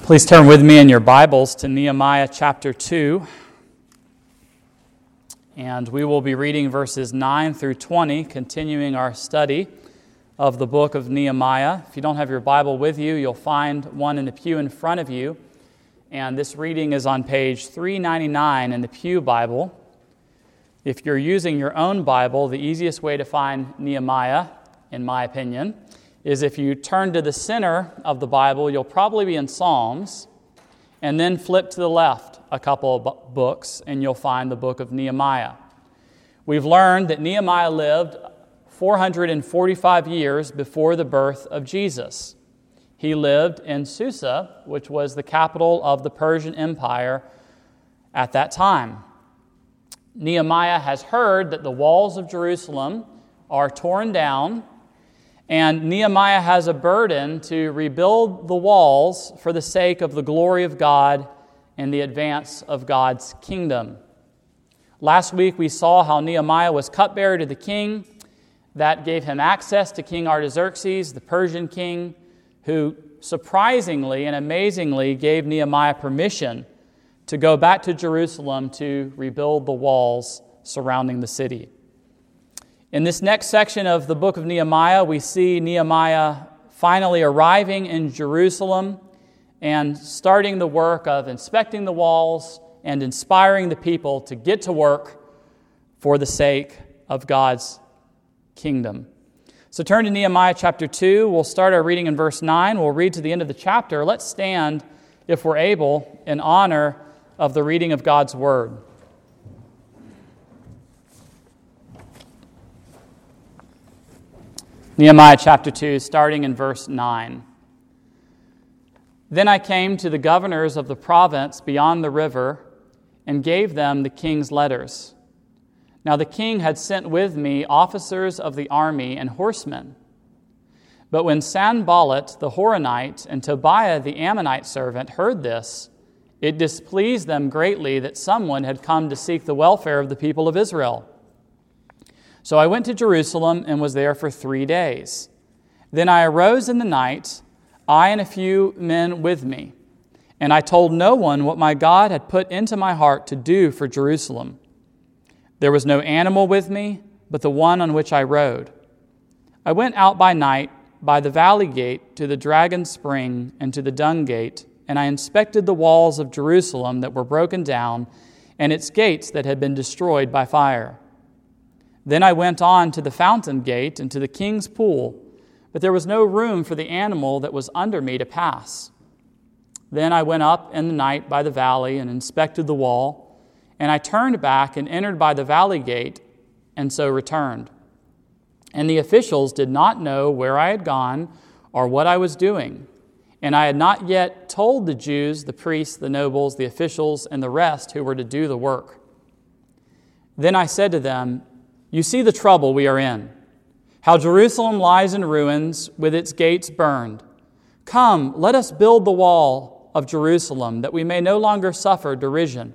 Please turn with me in your Bibles to Nehemiah chapter 2. And we will be reading verses 9 through 20, continuing our study of the book of Nehemiah. If you don't have your Bible with you, you'll find one in the pew in front of you. And this reading is on page 399 in the Pew Bible. If you're using your own Bible, the easiest way to find Nehemiah, in my opinion, is if you turn to the center of the Bible, you'll probably be in Psalms, and then flip to the left a couple of books, and you'll find the book of Nehemiah. We've learned that Nehemiah lived 445 years before the birth of Jesus. He lived in Susa, which was the capital of the Persian Empire at that time. Nehemiah has heard that the walls of Jerusalem are torn down, and Nehemiah has a burden to rebuild the walls for the sake of the glory of God and the advance of God's kingdom. Last week we saw how Nehemiah was cupbearer to the king. That gave him access to King Artaxerxes, the Persian king, who surprisingly and amazingly gave Nehemiah permission to go back to Jerusalem to rebuild the walls surrounding the city. In this next section of the book of Nehemiah, we see Nehemiah finally arriving in Jerusalem and starting the work of inspecting the walls and inspiring the people to get to work for the sake of God's kingdom. So turn to Nehemiah chapter 2. We'll start our reading in verse 9. We'll read to the end of the chapter. Let's stand, if we're able, in honor of the reading of God's word. Nehemiah chapter 2, starting in verse 9. Then I came to the governors of the province beyond the river and gave them the king's letters. Now the king had sent with me officers of the army and horsemen. But when Sanballat the Horonite and Tobiah the Ammonite servant heard this, it displeased them greatly that someone had come to seek the welfare of the people of Israel. So I went to Jerusalem and was there for 3 days. Then I arose in the night, I and a few men with me, and I told no one what my God had put into my heart to do for Jerusalem. There was no animal with me, but the one on which I rode. I went out by night by the valley gate to the dragon spring and to the dung gate, and I inspected the walls of Jerusalem that were broken down and its gates that had been destroyed by fire. Then I went on to the fountain gate and to the king's pool, but there was no room for the animal that was under me to pass. Then I went up in the night by the valley and inspected the wall, and I turned back and entered by the valley gate, and so returned. And the officials did not know where I had gone or what I was doing, and I had not yet told the Jews, the priests, the nobles, the officials, and the rest who were to do the work. Then I said to them, "You see the trouble we are in, how Jerusalem lies in ruins with its gates burned. Come, let us build the wall of Jerusalem, that we may no longer suffer derision."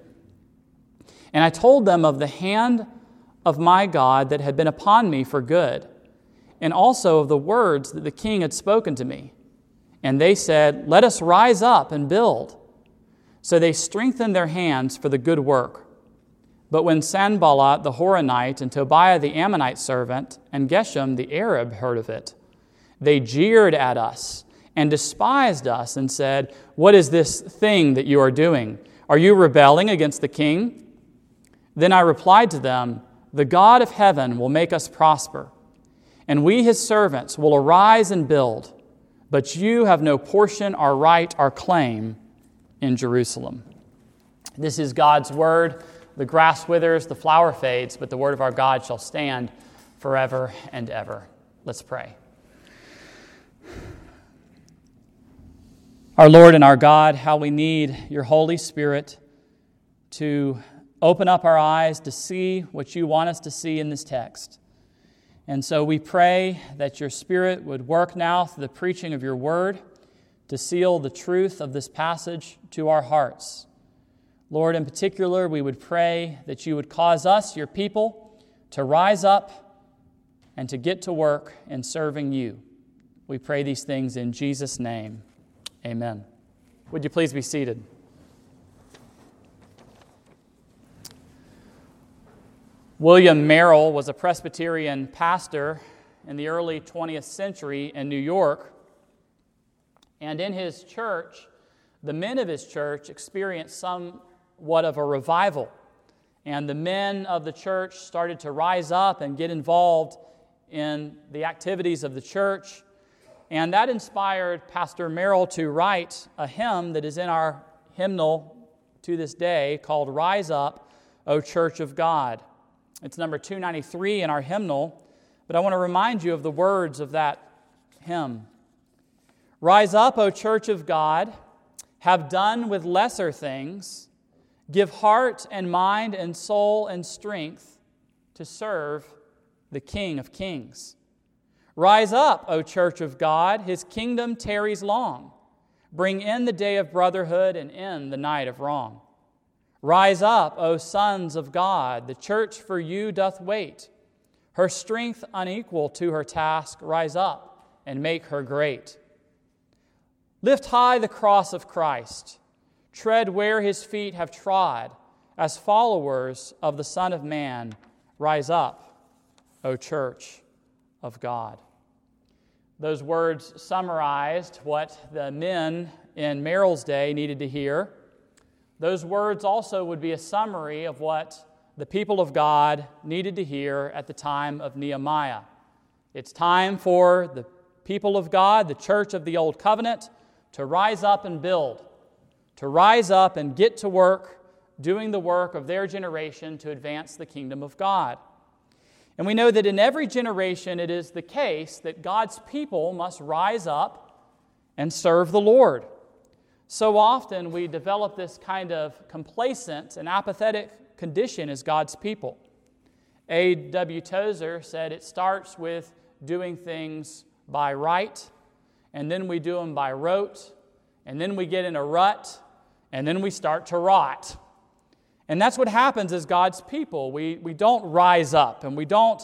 And I told them of the hand of my God that had been upon me for good, and also of the words that the king had spoken to me. And they said, "Let us rise up and build." So they strengthened their hands for the good work. But when Sanballat the Horonite and Tobiah the Ammonite servant and Geshem the Arab heard of it, they jeered at us and despised us and said, "What is this thing that you are doing? Are you rebelling against the king?" Then I replied to them, "The God of heaven will make us prosper, and we his servants will arise and build, but you have no portion or right or claim in Jerusalem." This is God's word. The grass withers, the flower fades, but the word of our God shall stand forever and ever. Let's pray. Our Lord and our God, how we need your Holy Spirit to open up our eyes to see what you want us to see in this text. And so we pray that your Spirit would work now through the preaching of your word to seal the truth of this passage to our hearts. Lord, in particular, we would pray that you would cause us, your people, to rise up and to get to work in serving you. We pray these things in Jesus' name. Amen. Would you please be seated? William Merrill was a Presbyterian pastor in the early 20th century in New York. And in his church, the men of his church experienced somewhat of a revival. And the men of the church started to rise up and get involved in the activities of the church. And that inspired Pastor Merrill to write a hymn that is in our hymnal to this day called Rise Up, O Church of God. It's number 293 in our hymnal, but I want to remind you of the words of that hymn. Rise up, O Church of God, have done with lesser things, give heart and mind and soul and strength to serve the King of Kings. Rise up, O Church of God, His kingdom tarries long. Bring in the day of brotherhood and end the night of wrong. Rise up, O sons of God, the church for you doth wait. Her strength unequal to her task, rise up and make her great. Lift high the cross of Christ, tread where His feet have trod. As followers of the Son of Man, rise up, O Church of God. Those words summarized what the men in Merrill's day needed to hear. Those words also would be a summary of what the people of God needed to hear at the time of Nehemiah. It's time for the people of God, the church of the Old Covenant, to rise up and build, to rise up and get to work doing the work of their generation to advance the kingdom of God. And we know that in every generation it is the case that God's people must rise up and serve the Lord. So often we develop this kind of complacent and apathetic condition as God's people. A.W. Tozer said it starts with doing things by right, and then we do them by rote, and then we get in a rut, and then we start to rot. And that's what happens as God's people. We don't rise up, and we don't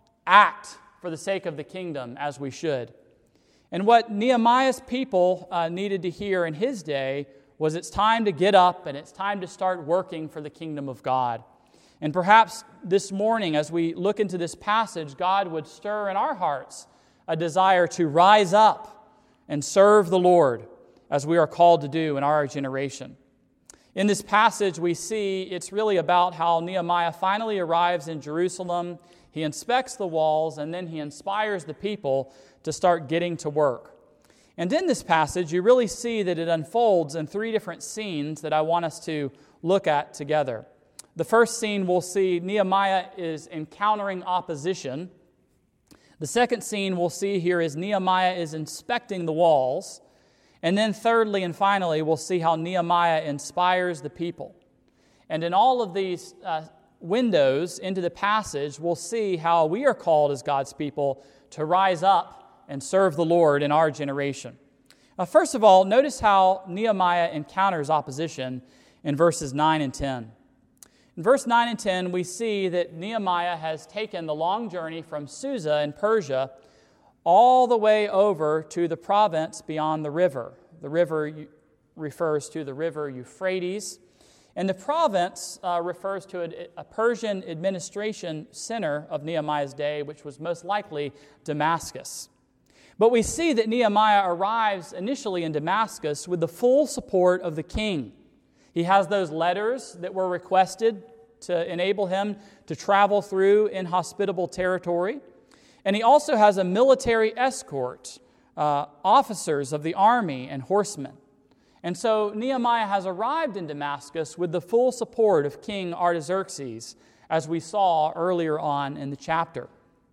act for the sake of the kingdom as we should. And what Nehemiah's people needed to hear in his day was it's time to get up and it's time to start working for the kingdom of God. And perhaps this morning, as we look into this passage, God would stir in our hearts a desire to rise up and serve the Lord as we are called to do in our generation. In this passage, we see it's really about how Nehemiah finally arrives in Jerusalem. He inspects the walls, and then he inspires the people to start getting to work. And in this passage, you really see that it unfolds in three different scenes that I want us to look at together. The first scene we'll see Nehemiah is encountering opposition. The second scene we'll see here is Nehemiah is inspecting the walls. And then thirdly and finally, we'll see how Nehemiah inspires the people. And in all of these windows into the passage, we'll see how we are called as God's people to rise up and serve the Lord in our generation. First of all, notice how Nehemiah encounters opposition in verses 9 and 10. In verse 9 and 10, we see that Nehemiah has taken the long journey from Susa in Persia all the way over to the province beyond the river. The river refers to the river Euphrates, and the province refers to a Persian administration center of Nehemiah's day, which was most likely Damascus. But we see that Nehemiah arrives initially in Damascus with the full support of the king. He has those letters that were requested to enable him to travel through inhospitable territory. And he also has a military escort, officers of the army and horsemen. And so Nehemiah has arrived in Damascus with the full support of King Artaxerxes, as we saw earlier on in the chapter.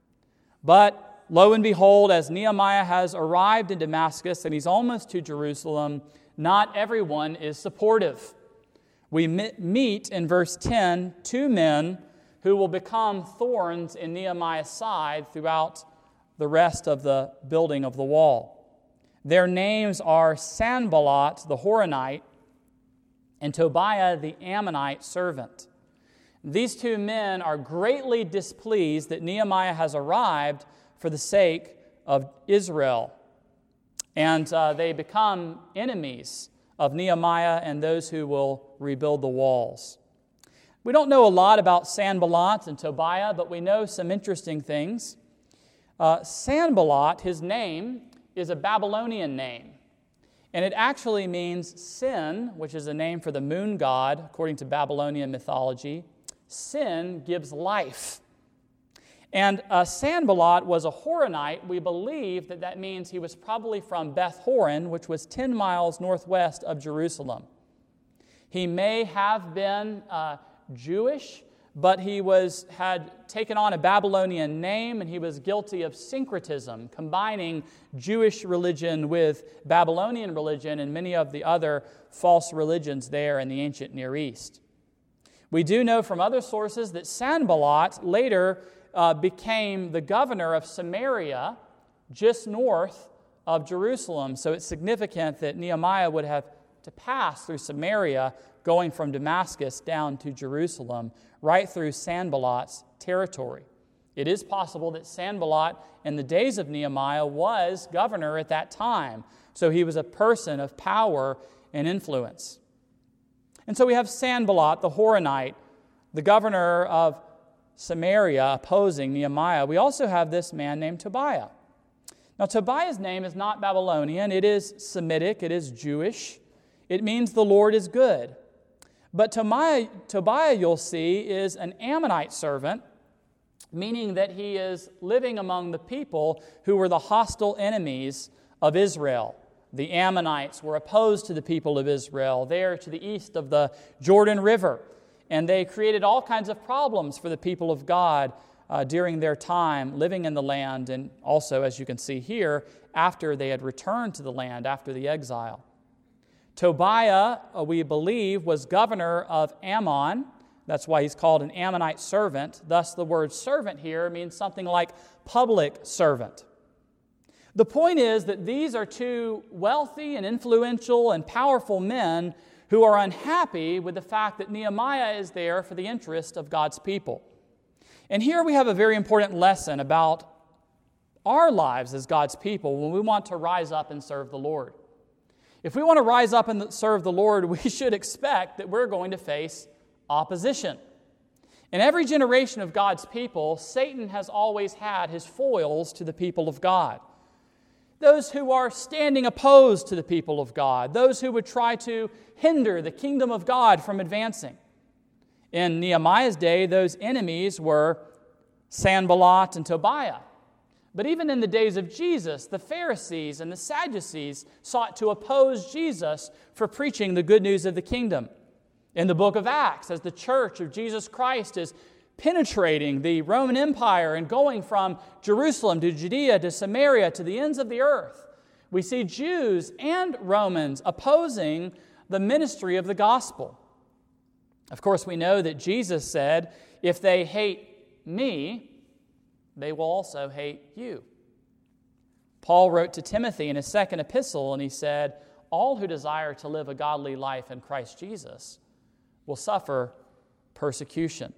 But lo and behold, as Nehemiah has arrived in Damascus and he's almost to Jerusalem, not everyone is supportive. We meet in verse 10 two men who will become thorns in Nehemiah's side throughout the rest of the building of the wall. Their names are Sanballat the Horonite and Tobiah the Ammonite servant. These two men are greatly displeased that Nehemiah has arrived for the sake of Israel. And they become enemies of Nehemiah and those who will rebuild the walls. We don't know a lot about Sanballat and Tobiah, but we know some interesting things. Sanballat, his name, is a Babylonian name. And it actually means sin, which is a name for the moon god, according to Babylonian mythology. Sin gives life. And Sanballat was a Horonite. We believe that means he was probably from Beth Horon, which was 10 miles northwest of Jerusalem. He may have been Jewish, but he had taken on a Babylonian name, and he was guilty of syncretism, combining Jewish religion with Babylonian religion and many of the other false religions there in the ancient Near East. We do know from other sources that Sanballat later became the governor of Samaria, just north of Jerusalem. So it's significant that Nehemiah would have to pass through Samaria, going from Damascus down to Jerusalem, right through Sanballat's territory. It is possible that Sanballat, in the days of Nehemiah, was governor at that time. So he was a person of power and influence. And so we have Sanballat, the Horonite, the governor of Samaria, opposing Nehemiah. We also have this man named Tobiah. Now, Tobiah's name is not Babylonian. It is Semitic. It is Jewish. It means the Lord is good. But Tobiah, you'll see, is an Ammonite servant, meaning that he is living among the people who were the hostile enemies of Israel. The Ammonites were opposed to the people of Israel there to the east of the Jordan River, and they created all kinds of problems for the people of God during their time living in the land, and also, as you can see here, after they had returned to the land after the exile. Tobiah, we believe, was governor of Ammon. That's why he's called an Ammonite servant. Thus, the word servant here means something like public servant. The point is that these are two wealthy and influential and powerful men who are unhappy with the fact that Nehemiah is there for the interest of God's people. And here we have a very important lesson about our lives as God's people when we want to rise up and serve the Lord. If we want to rise up and serve the Lord, we should expect that we're going to face opposition. In every generation of God's people, Satan has always had his foils to the people of God. Those who are standing opposed to the people of God, those who would try to hinder the kingdom of God from advancing. In Nehemiah's day, those enemies were Sanballat and Tobiah. But even in the days of Jesus, the Pharisees and the Sadducees sought to oppose Jesus for preaching the good news of the kingdom. In the book of Acts, as the church of Jesus Christ is penetrating the Roman Empire and going from Jerusalem to Judea to Samaria to the ends of the earth, we see Jews and Romans opposing the ministry of the gospel. Of course, we know that Jesus said, if they hate me, they will also hate you. Paul wrote to Timothy in his second epistle, and he said, all who desire to live a godly life in Christ Jesus will suffer persecution.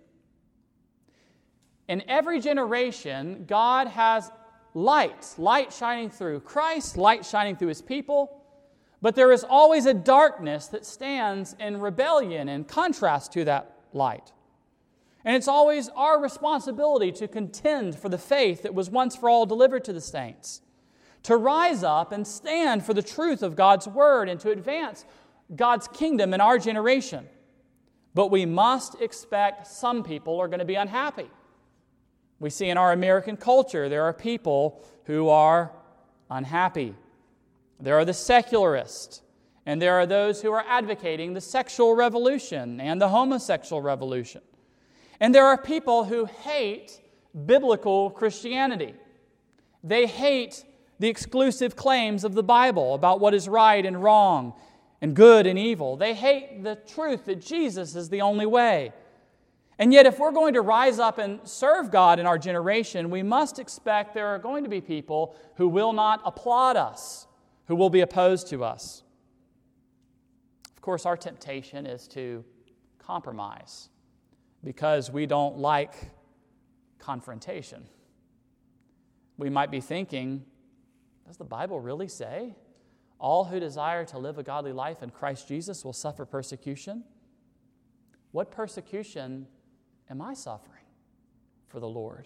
In every generation, God has light shining through Christ, light shining through His people, but there is always a darkness that stands in rebellion and contrast to that light. And it's always our responsibility to contend for the faith that was once for all delivered to the saints, to rise up and stand for the truth of God's Word and to advance God's kingdom in our generation. But we must expect some people are going to be unhappy. We see in our American culture there are people who are unhappy. There are the secularists, and there are those who are advocating the sexual revolution and the homosexual revolution. And there are people who hate biblical Christianity. They hate the exclusive claims of the Bible about what is right and wrong and good and evil. They hate the truth that Jesus is the only way. And yet, if we're going to rise up and serve God in our generation, we must expect there are going to be people who will not applaud us, who will be opposed to us. Of course, our temptation is to compromise, because we don't like confrontation. We might be thinking, does the Bible really say all who desire to live a godly life in Christ Jesus will suffer persecution. What persecution am I suffering for the Lord?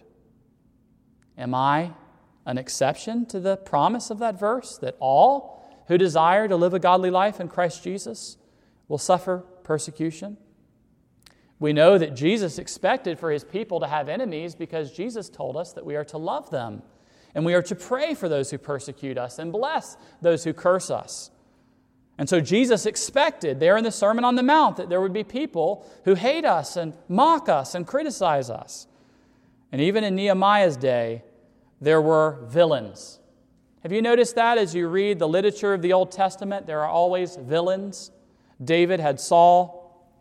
Am I an exception to the promise of that verse that all who desire to live a godly life in Christ Jesus will suffer persecution? We know that Jesus expected for his people to have enemies because Jesus told us that we are to love them and we are to pray for those who persecute us and bless those who curse us. And so Jesus expected there in the Sermon on the Mount that there would be people who hate us and mock us and criticize us. And even in Nehemiah's day, there were villains. Have you noticed that as you read the literature of the Old Testament? There are always villains. David had Saul.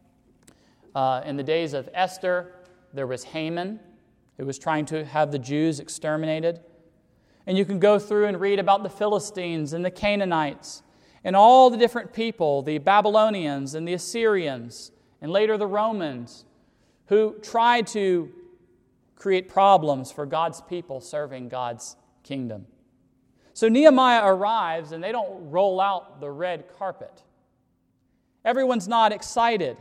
In the days of Esther, there was Haman, who was trying to have the Jews exterminated. And you can go through and read about the Philistines and the Canaanites and all the different people, the Babylonians and the Assyrians, and later the Romans, who tried to create problems for God's people serving God's kingdom. So Nehemiah arrives and they don't roll out the red carpet. Everyone's not excited,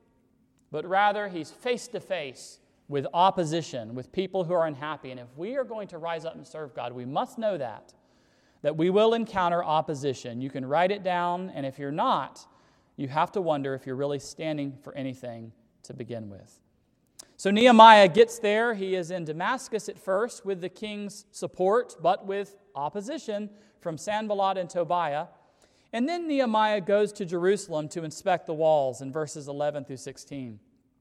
but rather he's face to face with opposition, with people who are unhappy. And if we are going to rise up and serve God, we must know that we will encounter opposition. You can write it down, and if you're not, you have to wonder if you're really standing for anything to begin with. So Nehemiah gets there. He is in Damascus at first with the king's support, but with opposition from Sanballat and Tobiah. And then Nehemiah goes to Jerusalem to inspect the walls in verses 11 through 16.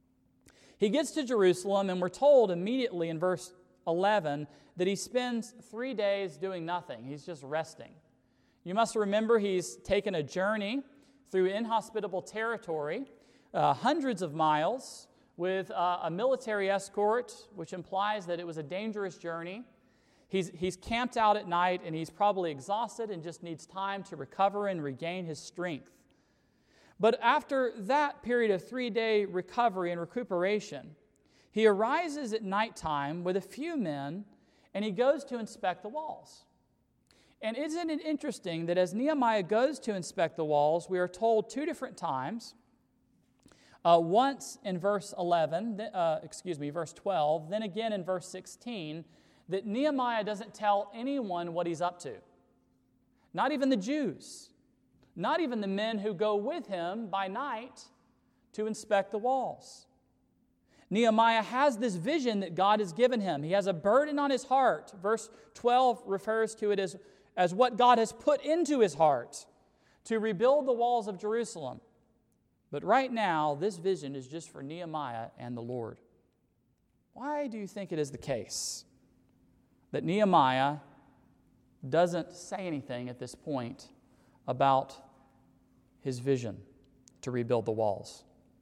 He gets to Jerusalem, and we're told immediately in verse 11 that he spends 3 days doing nothing. He's just resting. You must remember he's taken a journey through inhospitable territory, hundreds of miles, with a military escort, which implies that it was a dangerous journey. He's camped out at night, and he's probably exhausted and just needs time to recover and regain his strength. But after that period of 3-day recovery and recuperation, he arises at nighttime with a few men, and he goes to inspect the walls. And isn't it interesting that as Nehemiah goes to inspect the walls, we are told 2 different times, once in verse 12, then again in verse 16, that Nehemiah doesn't tell anyone what he's up to. Not even the Jews. Not even the men who go with him by night to inspect the walls. Nehemiah has this vision that God has given him. He has a burden on his heart. Verse 12 refers to it as what God has put into his heart to rebuild the walls of Jerusalem. But right now, this vision is just for Nehemiah and the Lord. Why do you think it is the case that Nehemiah doesn't say anything at this point about his vision to rebuild the walls?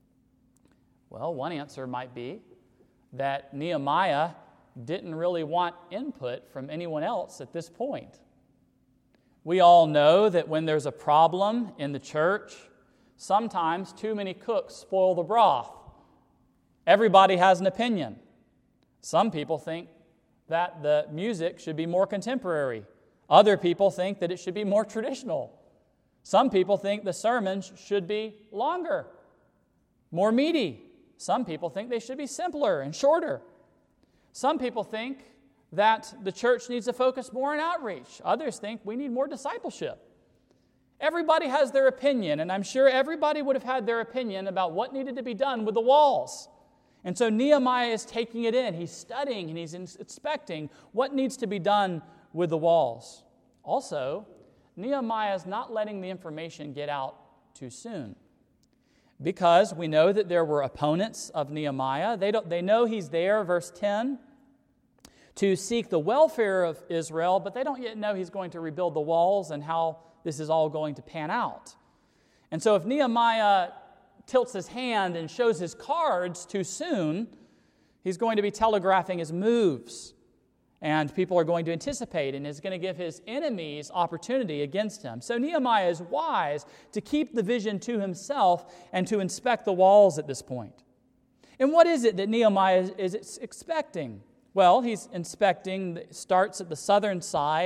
Well, one answer might be that Nehemiah didn't really want input from anyone else at this point. We all know that when there's a problem in the church, sometimes too many cooks spoil the broth. Everybody has an opinion. Some people think that the music should be more contemporary. Other people think that it should be more traditional. Some people think the sermons should be longer, more meaty. Some people think they should be simpler and shorter. Some people think that the church needs to focus more on outreach. Others think we need more discipleship. Everybody has their opinion, and I'm sure everybody would have had their opinion about what needed to be done with the walls. And so Nehemiah is taking it in. He's studying and he's inspecting what needs to be done with the walls. Also, Nehemiah is not letting the information get out too soon, because we know that there were opponents of Nehemiah. They know he's there, verse 10, to seek the welfare of Israel, but they don't yet know he's going to rebuild the walls and how this is all going to pan out. And so if Nehemiah tilts his hand and shows his cards too soon, he's going to be telegraphing his moves. And people are going to anticipate and is going to give his enemies opportunity against him. So Nehemiah is wise to keep the vision to himself and to inspect the walls at this point. And what is it that Nehemiah is expecting? Well, he's inspecting, starts at the southern side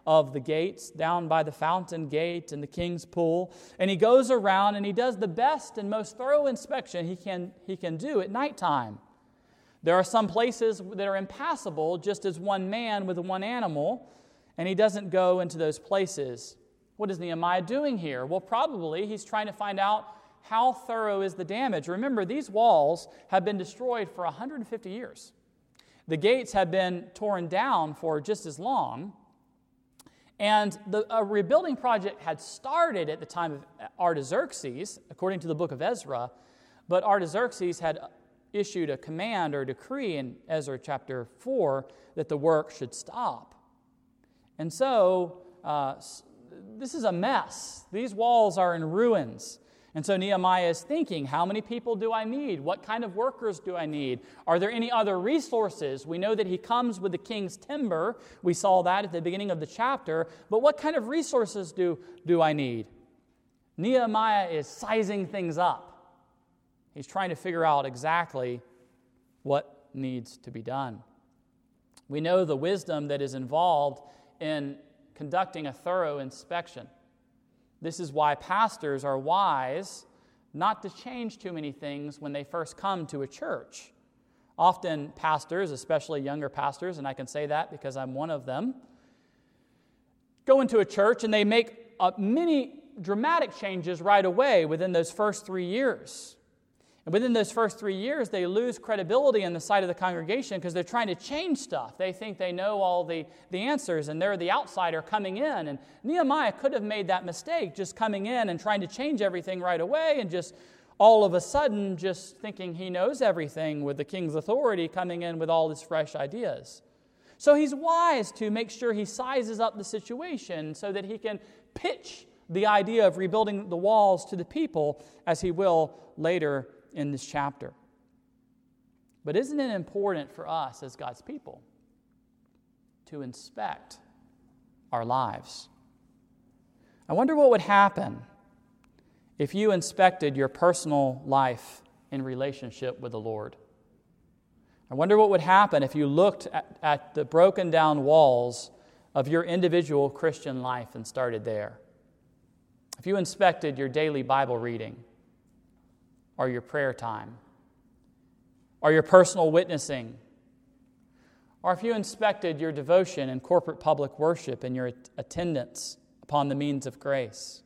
of the gates down by the fountain gate and the king's pool. And he goes around and he does the best and most thorough inspection he can do at nighttime. There are some places that are impassable just as one man with one animal, and he doesn't go into those places. What is Nehemiah doing here? Well, probably he's trying to find out how thorough is the damage. Remember, these walls have been destroyed for 150 years. The gates have been torn down for just as long. And a rebuilding project had started at the time of Artaxerxes, according to the book of Ezra, but Artaxerxes had issued a command or decree in Ezra chapter 4 that the work should stop. And so, this is a mess. These walls are in ruins. And so Nehemiah is thinking, how many people do I need? What kind of workers do I need? Are there any other resources? We know that he comes with the king's timber. We saw that at the beginning of the chapter. But what kind of resources do I need? Nehemiah is sizing things up. He's trying to figure out exactly what needs to be done. We know the wisdom that is involved in conducting a thorough inspection. This is why pastors are wise not to change too many things when they first come to a church. Often pastors, especially younger pastors, and I can say that because I'm one of them, go into a church and they make many dramatic changes right away within those first 3 years. And within those first 3 years, they lose credibility in the sight of the congregation because they're trying to change stuff. They think they know all the answers, and they're the outsider coming in. And Nehemiah could have made that mistake, just coming in and trying to change everything right away, and just all of a sudden just thinking he knows everything with the king's authority, coming in with all his fresh ideas. So he's wise to make sure he sizes up the situation so that he can pitch the idea of rebuilding the walls to the people, as he will later in this chapter. But isn't it important for us as God's people to inspect our lives? I wonder what would happen if you inspected your personal life in relationship with the Lord. I wonder what would happen if you looked at the broken down walls of your individual Christian life and started there. If you inspected your daily Bible reading, or your prayer time, or your personal witnessing, or if you inspected your devotion in corporate public worship and your attendance upon the means of grace,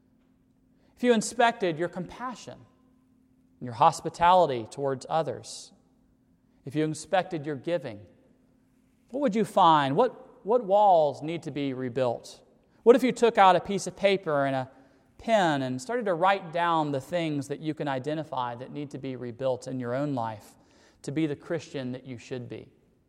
if you inspected your compassion and your hospitality towards others, if you inspected your giving, what would you find? What walls need to be rebuilt? What if you took out a piece of paper and a pen and started to write down the things that you can identify that need to be rebuilt in your own life to be the Christian that you should be?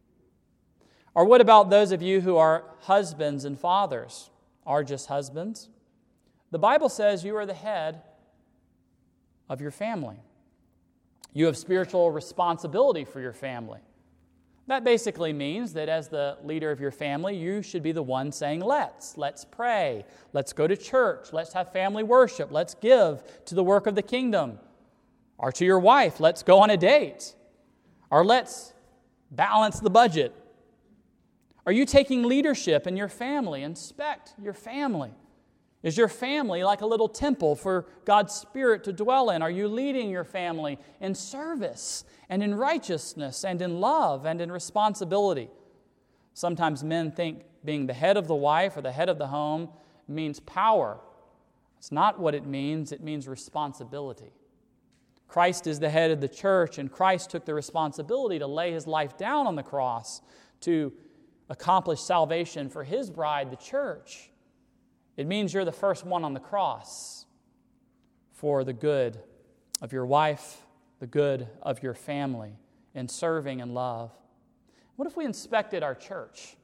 Or what about those of you who are husbands and fathers, are just husbands? The Bible says you are the head of your family. You have spiritual responsibility for your family. That basically means that as the leader of your family, you should be the one saying, let's pray, let's go to church, let's have family worship, let's give to the work of the kingdom. Or to your wife, let's go on a date. Or let's balance the budget. Are you taking leadership in your family? Inspect your family. Is your family like a little temple for God's Spirit to dwell in? Are you leading your family in service and in righteousness and in love and in responsibility? Sometimes men think being the head of the wife or the head of the home means power. It's not what it means. It means responsibility. Christ is the head of the church, and Christ took the responsibility to lay his life down on the cross to accomplish salvation for his bride, the church. It means you're the first one on the cross for the good of your wife, the good of your family, in serving and love. What if we inspected our church?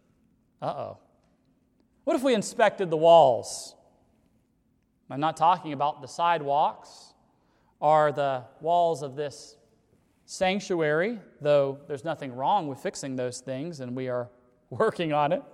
What if we inspected the walls? I'm not talking about the sidewalks or the walls of this sanctuary, though there's nothing wrong with fixing those things, and we are working on it.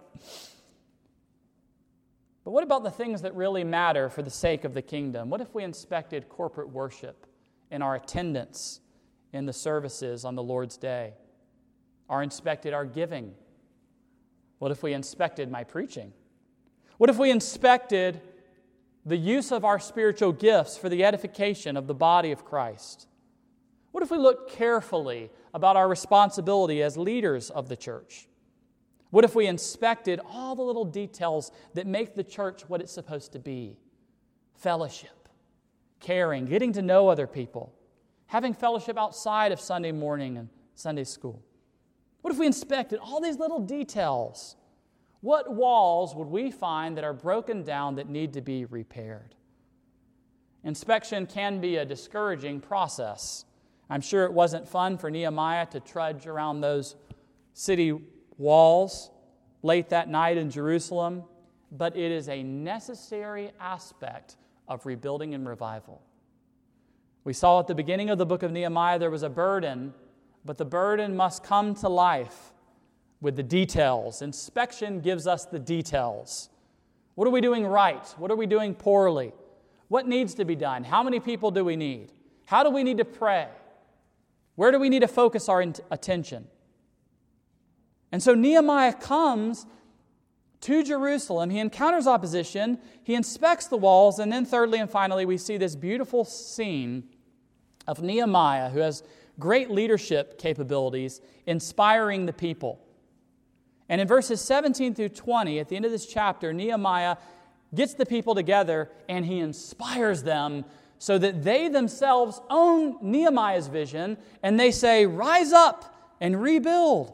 But what about the things that really matter for the sake of the kingdom? What if we inspected corporate worship and our attendance in the services on the Lord's Day? Or inspected our giving? What if we inspected my preaching? What if we inspected the use of our spiritual gifts for the edification of the body of Christ? What if we looked carefully about our responsibility as leaders of the church? What if we inspected all the little details that make the church what it's supposed to be? Fellowship, caring, getting to know other people, having fellowship outside of Sunday morning and Sunday school. What if we inspected all these little details? What walls would we find that are broken down that need to be repaired? Inspection can be a discouraging process. I'm sure it wasn't fun for Nehemiah to trudge around those city walls late that night in Jerusalem, but it is a necessary aspect of rebuilding and revival. We saw at the beginning of the book of Nehemiah there was a burden, but the burden must come to life with the details. Inspection gives us the details. What are we doing right? What are we doing poorly? What needs to be done? How many people do we need? How do we need to pray? Where do we need to focus our attention? And so Nehemiah comes to Jerusalem. He encounters opposition. He inspects the walls. And then thirdly and finally, we see this beautiful scene of Nehemiah, who has great leadership capabilities, inspiring the people. And in verses 17 through 20, at the end of this chapter, Nehemiah gets the people together and he inspires them so that they themselves own Nehemiah's vision and they say, "Rise up and rebuild."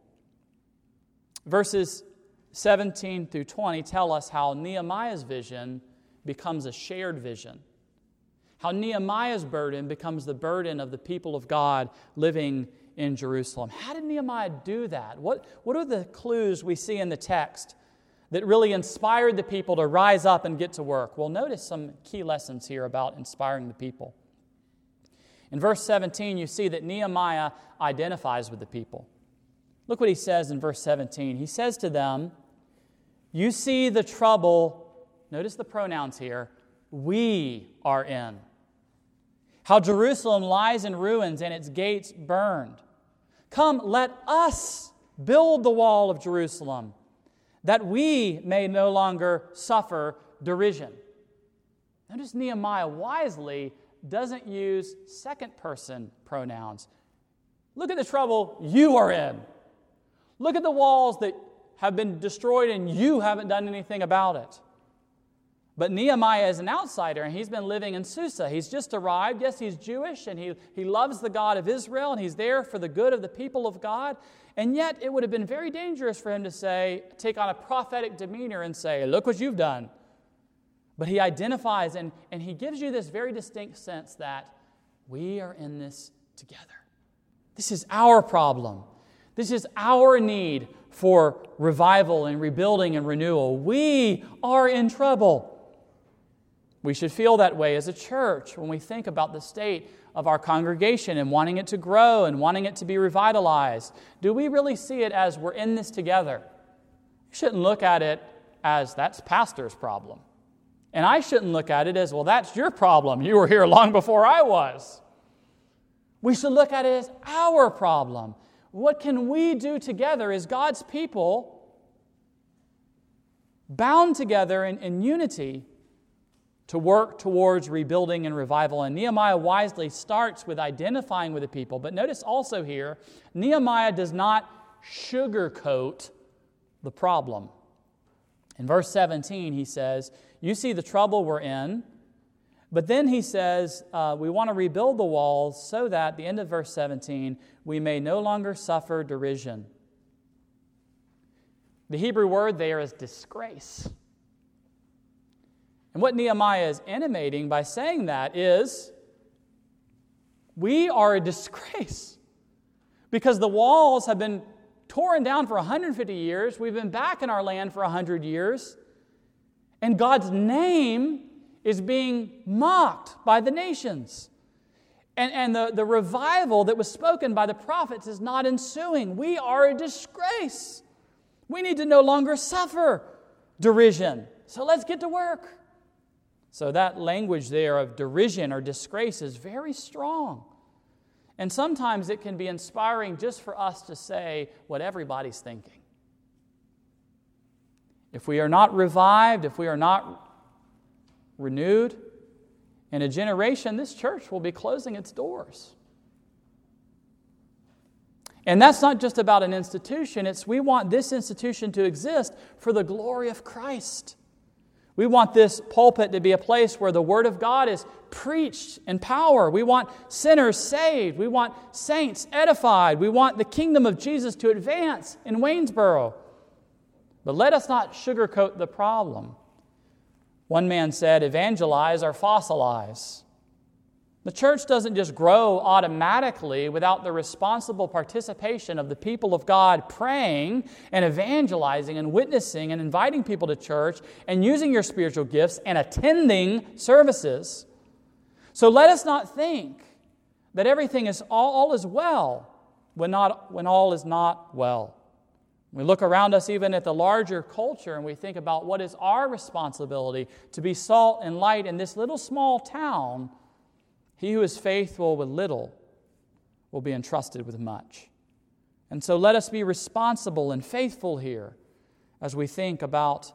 Verses 17 through 20 tell us how Nehemiah's vision becomes a shared vision. How Nehemiah's burden becomes the burden of the people of God living in Jerusalem. How did Nehemiah do that? What are the clues we see in the text that really inspired the people to rise up and get to work? Well, notice some key lessons here about inspiring the people. In verse 17, you see that Nehemiah identifies with the people. Look what he says in verse 17. He says to them, "You see the trouble," notice the pronouns here, "we are in. How Jerusalem lies in ruins and its gates burned. Come, let us build the wall of Jerusalem, that we may no longer suffer derision." Notice Nehemiah wisely doesn't use second-person pronouns. Look at the trouble you are in. Look at the walls that have been destroyed and you haven't done anything about it. But Nehemiah is an outsider, and he's been living in Susa. He's just arrived. Yes, he's Jewish, and he loves the God of Israel, and he's there for the good of the people of God. And yet, it would have been very dangerous for him to take on a prophetic demeanor and say, "Look what you've done." But he identifies, and he gives you this very distinct sense that we are in this together. This is our problem. This is our need for revival and rebuilding and renewal. We are in trouble. We should feel that way as a church when we think about the state of our congregation and wanting it to grow and wanting it to be revitalized. Do we really see it as we're in this together? We shouldn't look at it as that's pastor's problem. And I shouldn't look at it as, well, that's your problem. You were here long before I was. We should look at it as our problem. What can we do together as God's people, bound together in unity, to work towards rebuilding and revival? And Nehemiah wisely starts with identifying with the people. But notice also here, Nehemiah does not sugarcoat the problem. In verse 17, he says, "You see the trouble we're in." But then he says, we want to rebuild the walls so that, at the end of verse 17, we may no longer suffer derision. The Hebrew word there is disgrace. And what Nehemiah is intimating by saying that is, we are a disgrace. Because the walls have been torn down for 150 years. We've been back in our land for 100 years. And God's name is being mocked by the nations. And the revival that was spoken by the prophets is not ensuing. We are a disgrace. We need to no longer suffer derision. So let's get to work. So that language there of derision or disgrace is very strong. And sometimes it can be inspiring just for us to say what everybody's thinking. if we are not revived, if we are not renewed, in a generation, this church will be closing its doors. And that's not just about an institution. We want this institution to exist for the glory of Christ. We want this pulpit to be a place where the Word of God is preached in power. We want sinners saved. We want saints edified. We want the kingdom of Jesus to advance in Waynesboro. But let us not sugarcoat the problem. One man said, evangelize or fossilize. The church doesn't just grow automatically without the responsible participation of the people of God praying and evangelizing and witnessing and inviting people to church and using your spiritual gifts and attending services. So let us not think that everything is all is well when all is not well. We look around us even at the larger culture and we think about what is our responsibility to be salt and light in this little small town. He who is faithful with little will be entrusted with much. And so let us be responsible and faithful here as we think about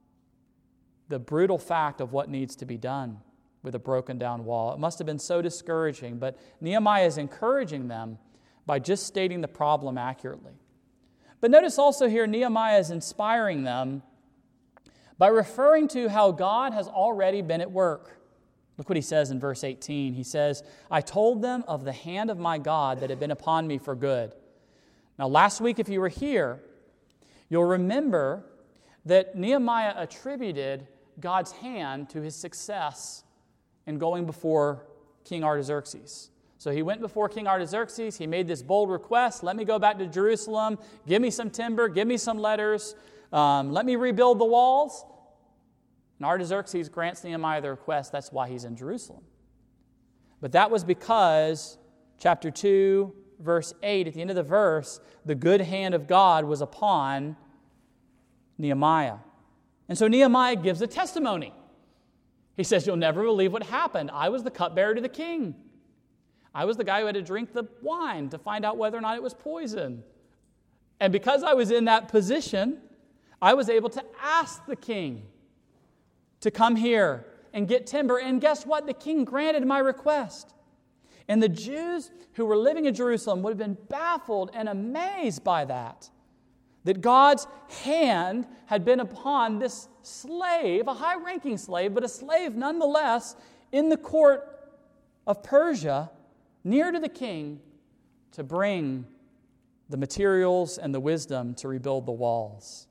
the brutal fact of what needs to be done with a broken down wall. It must have been so discouraging, but Nehemiah is encouraging them by just stating the problem accurately. But notice also here Nehemiah is inspiring them by referring to how God has already been at work. Look what he says in verse 18. He says, I told them of the hand of my God that had been upon me for good. Now, last week, if you were here, you'll remember that Nehemiah attributed God's hand to his success in going before King Artaxerxes. So he went before King Artaxerxes. He made this bold request. Let me go back to Jerusalem. Give me some timber. Give me some letters. Let me rebuild the walls. And Artaxerxes grants Nehemiah the request. That's why he's in Jerusalem. But that was because, chapter 2, verse 8, at the end of the verse, the good hand of God was upon Nehemiah. And so Nehemiah gives a testimony. He says, you'll never believe what happened. I was the cupbearer to the king. I was the guy who had to drink the wine to find out whether or not it was poison. And because I was in that position, I was able to ask the king to come here and get timber. And guess what? The king granted my request. And the Jews who were living in Jerusalem would have been baffled and amazed by that God's hand had been upon this slave, a high-ranking slave, but a slave nonetheless, in the court of Persia, near to the king, to bring the materials and the wisdom to rebuild the walls.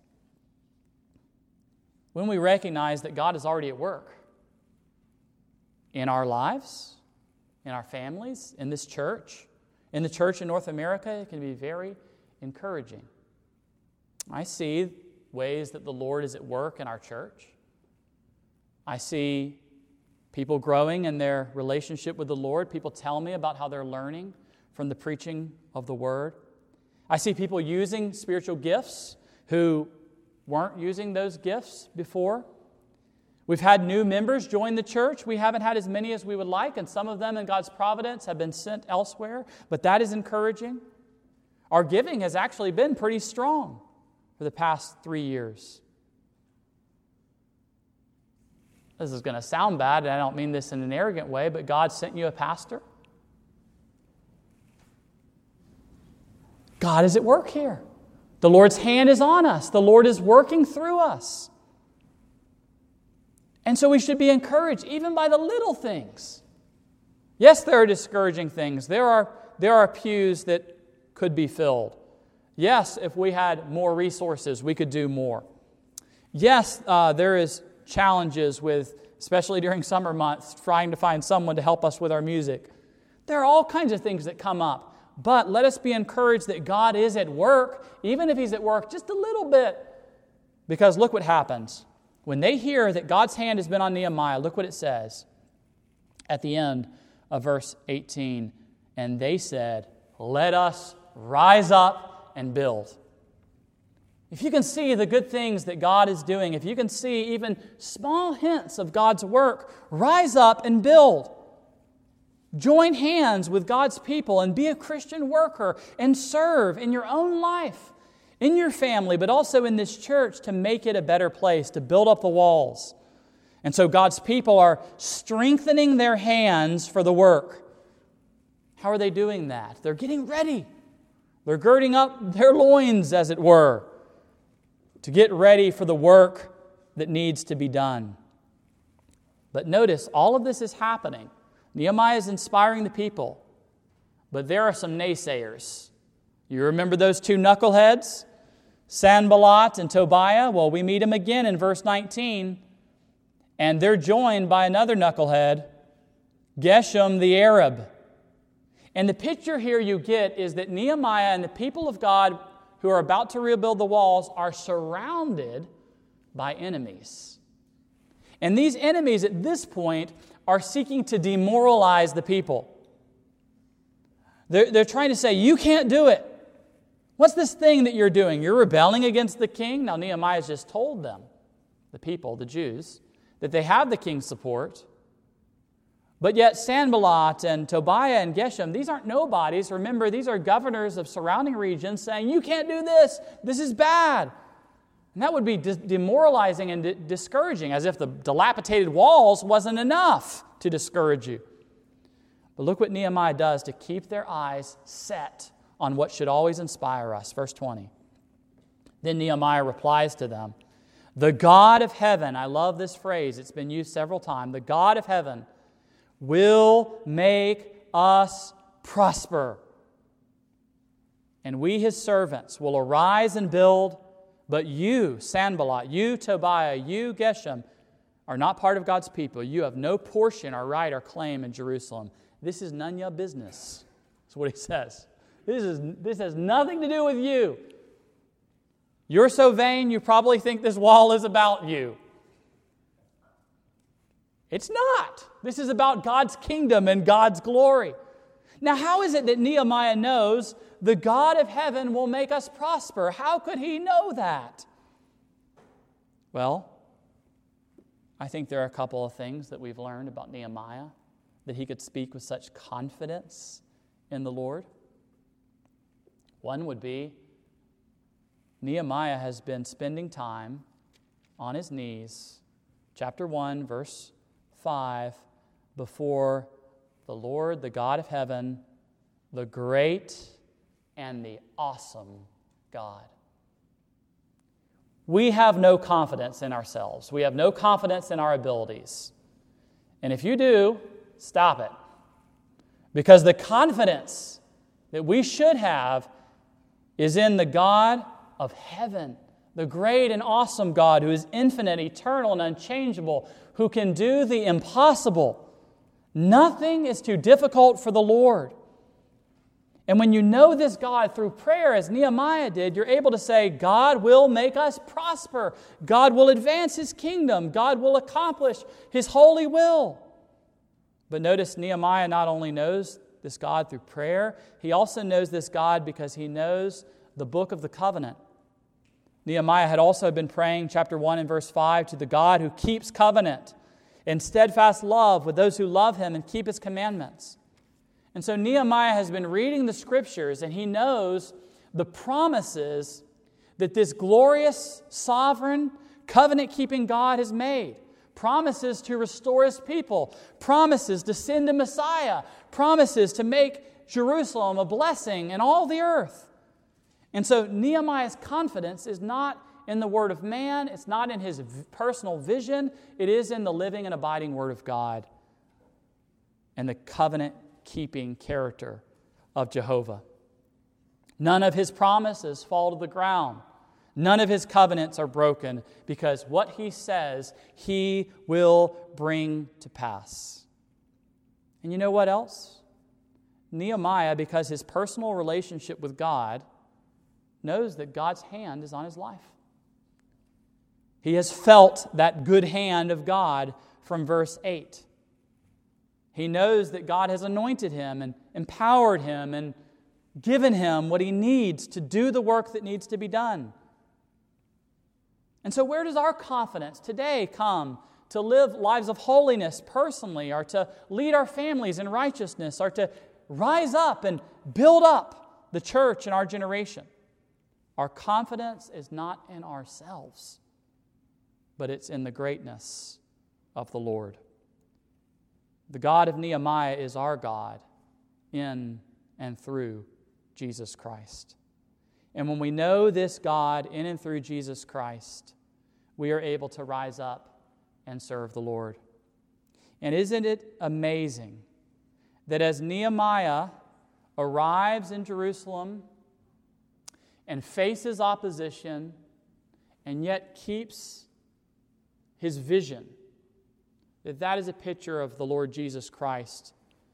When we recognize that God is already at work in our lives, in our families, in this church, in the church in North America, it can be very encouraging. I see ways that the Lord is at work in our church. I see people growing in their relationship with the Lord. People tell me about how they're learning from the preaching of the Word. I see people using spiritual gifts who weren't using those gifts before. We've had new members join the church. We haven't had as many as we would like, and some of them in God's providence have been sent elsewhere, but that is encouraging. Our giving has actually been pretty strong for the past 3 years. This is going to sound bad, and I don't mean this in an arrogant way, but God sent you a pastor. God is at work here. The Lord's hand is on us. The Lord is working through us. And so we should be encouraged even by the little things. Yes, there are discouraging things. There are pews that could be filled. Yes, if we had more resources, we could do more. Yes, there is challenges with, especially during summer months, trying to find someone to help us with our music. There are all kinds of things that come up. But let us be encouraged that God is at work, even if He's at work just a little bit. Because look what happens. When they hear that God's hand has been on Nehemiah, look what it says at the end of verse 18. And they said, let us rise up and build. If you can see the good things that God is doing, if you can see even small hints of God's work, rise up and build. Join hands with God's people and be a Christian worker and serve in your own life, in your family, but also in this church to make it a better place, to build up the walls. And so God's people are strengthening their hands for the work. How are they doing that? They're getting ready. They're girding up their loins, as it were, to get ready for the work that needs to be done. But notice, all of this is happening. Nehemiah is inspiring the people, but there are some naysayers. You remember those two knuckleheads, Sanballat and Tobiah? Well, we meet them again in verse 19, and they're joined by another knucklehead, Geshem the Arab. And the picture here you get is that Nehemiah and the people of God who are about to rebuild the walls are surrounded by enemies. And these enemies at this point are seeking to demoralize the people. They're trying to say, you can't do it. What's this thing that you're doing? You're rebelling against the king? Now Nehemiah's just told them, the people, the Jews, that they have the king's support. But yet Sanballat and Tobiah and Geshem, these aren't nobodies. Remember, these are governors of surrounding regions saying, you can't do this. This is bad. And that would be demoralizing and discouraging, as if the dilapidated walls wasn't enough to discourage you. But look what Nehemiah does to keep their eyes set on what should always inspire us. Verse 20. Then Nehemiah replies to them, the God of heaven, I love this phrase, it's been used several times, the God of heaven will make us prosper. And we, his servants, will arise and build, but you, Sanballat, you, Tobiah, you, Geshem, are not part of God's people. You have no portion or right or claim in Jerusalem. This is none of your business. That's what he says. This has nothing to do with you. You're so vain, you probably think this wall is about you. It's not. This is about God's kingdom and God's glory. Now, how is it that Nehemiah knows the God of heaven will make us prosper? How could he know that? Well, I think there are a couple of things that we've learned about Nehemiah, that he could speak with such confidence in the Lord. One would be, Nehemiah has been spending time on his knees, chapter 1, verse 5, before the Lord, the God of heaven, the great and the awesome God. We have no confidence in ourselves. We have no confidence in our abilities. And if you do, stop it. Because the confidence that we should have is in the God of heaven, the great and awesome God who is infinite, eternal, and unchangeable, who can do the impossible. Nothing is too difficult for the Lord. And when you know this God through prayer, as Nehemiah did, you're able to say, God will make us prosper. God will advance His kingdom. God will accomplish His holy will. But notice Nehemiah not only knows this God through prayer, he also knows this God because he knows the book of the covenant. Nehemiah had also been praying, chapter 1 and verse 5, to the God who keeps covenant and steadfast love with those who love Him and keep His commandments. And so Nehemiah has been reading the Scriptures, and he knows the promises that this glorious, sovereign, covenant-keeping God has made. Promises to restore His people. Promises to send a Messiah. Promises to make Jerusalem a blessing in all the earth. And so Nehemiah's confidence is not in the word of man. It's not in his personal vision. It is in the living and abiding word of God and the covenant-keeping character of Jehovah. None of His promises fall to the ground. None of His covenants are broken, because what He says, He will bring to pass. And you know what else? Nehemiah, because his personal relationship with God, knows that God's hand is on his life. He has felt that good hand of God from verse 8. He knows that God has anointed him and empowered him and given him what he needs to do the work that needs to be done. And so where does our confidence today come to live lives of holiness personally, or to lead our families in righteousness, or to rise up and build up the church in our generation? Our confidence is not in ourselves, but it's in the greatness of the Lord. The God of Nehemiah is our God in and through Jesus Christ. And when we know this God in and through Jesus Christ, we are able to rise up and serve the Lord. And isn't it amazing that as Nehemiah arrives in Jerusalem and faces opposition and yet keeps his vision, that is a picture of the Lord Jesus Christ,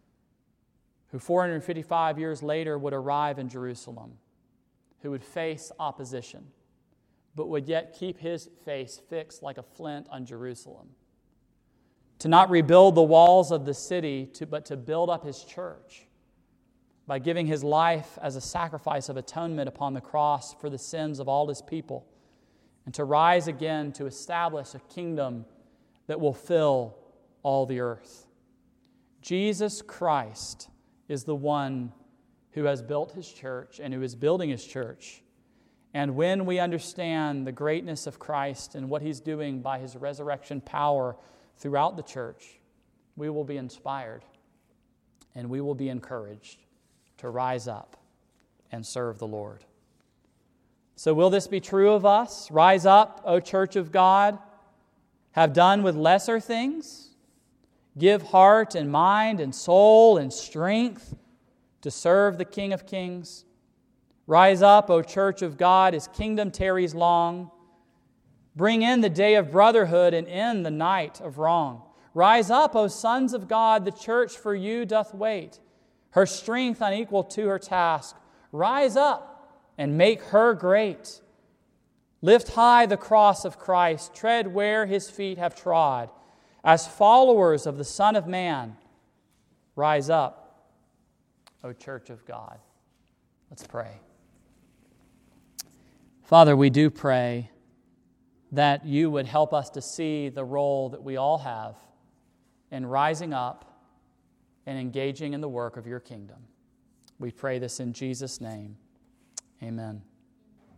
who 455 years later would arrive in Jerusalem, who would face opposition, but would yet keep his face fixed like a flint on Jerusalem. To not rebuild the walls of the city, but to build up his church by giving his life as a sacrifice of atonement upon the cross for the sins of all his people, and to rise again to establish a kingdom that will fill all the earth. Jesus Christ is the one who has built his church and who is building his church. And when we understand the greatness of Christ and what he's doing by his resurrection power throughout the church, we will be inspired and we will be encouraged to rise up and serve the Lord. So will this be true of us? Rise up, O church of God. Have done with lesser things. Give heart and mind and soul and strength to serve the King of Kings. Rise up, O church of God, his kingdom tarries long. Bring in the day of brotherhood and end the night of wrong. Rise up, O sons of God, the church for you doth wait. Her strength unequal to her task. Rise up and make her great. Lift high the cross of Christ. Tread where his feet have trod. As followers of the Son of Man, rise up, O church of God. Let's pray. Father, we do pray that you would help us to see the role that we all have in rising up and engaging in the work of your kingdom. We pray this in Jesus' name. Amen.